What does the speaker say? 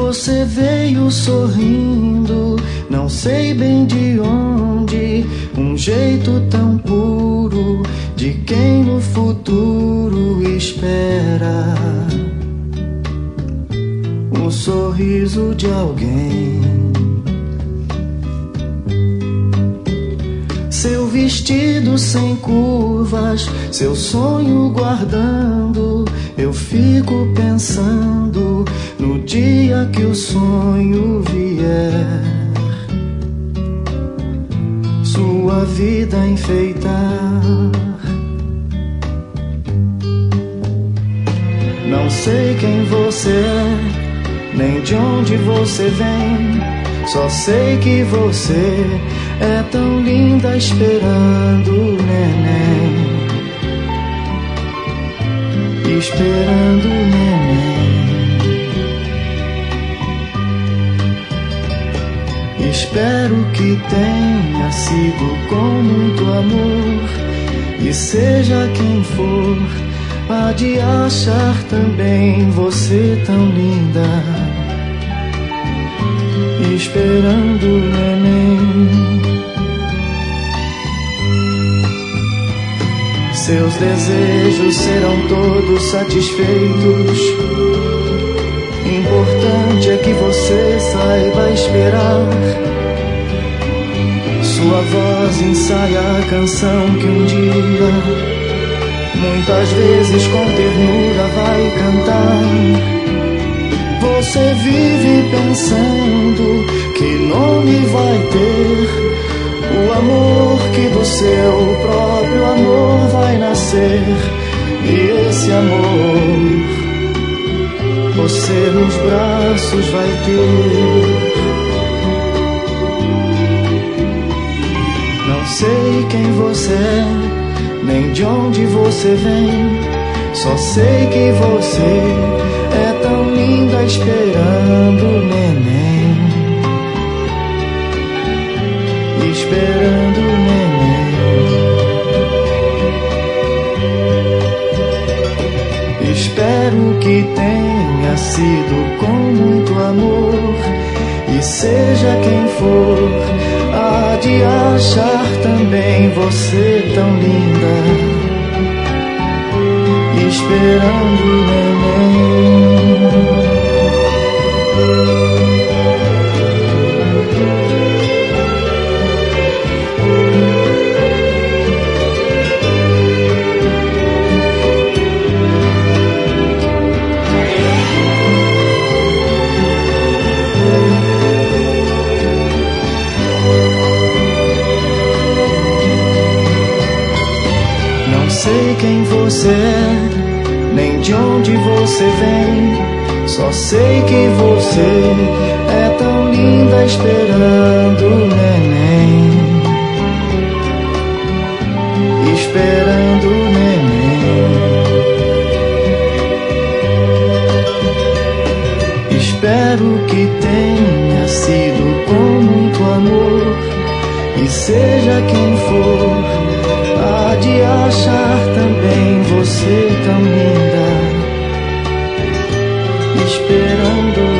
Você veio sorrindo, não sei bem de onde, um jeito tão puro de quem no futuro espera o sorriso de alguém. Seu vestido sem curvas, seu sonho guardando, eu fico pensando no dia que o sonho vier, sua vida enfeitar. Não sei quem você é, nem de onde você vem, só sei que você é tão linda esperando o neném, esperando o neném. Espero que tenha sido com muito amor, e seja quem for, há de achar também você tão linda, esperando o neném. Seus desejos serão todos satisfeitos. Importante é que você saiba esperar. Sua voz ensaia a canção que um dia, muitas vezes com ternura, vai cantar. Você vive pensando que nome vai ter o amor que do seu próprio amor vai nascer. E esse amor você nos braços vai ter. Não sei quem você é, nem de onde você vem, só sei que você é tão linda esperando o neném, esperando o neném. Espero que tenha sido com muito amor, e seja quem for, há de achar também você tão linda, esperando o neném. Não sei quem você é, nem de onde você vem, só sei que você é tão linda esperando o neném, esperando o neném. Espero que tenha sido com muito amor, e seja quem for, há de achar também você tão linda, esperando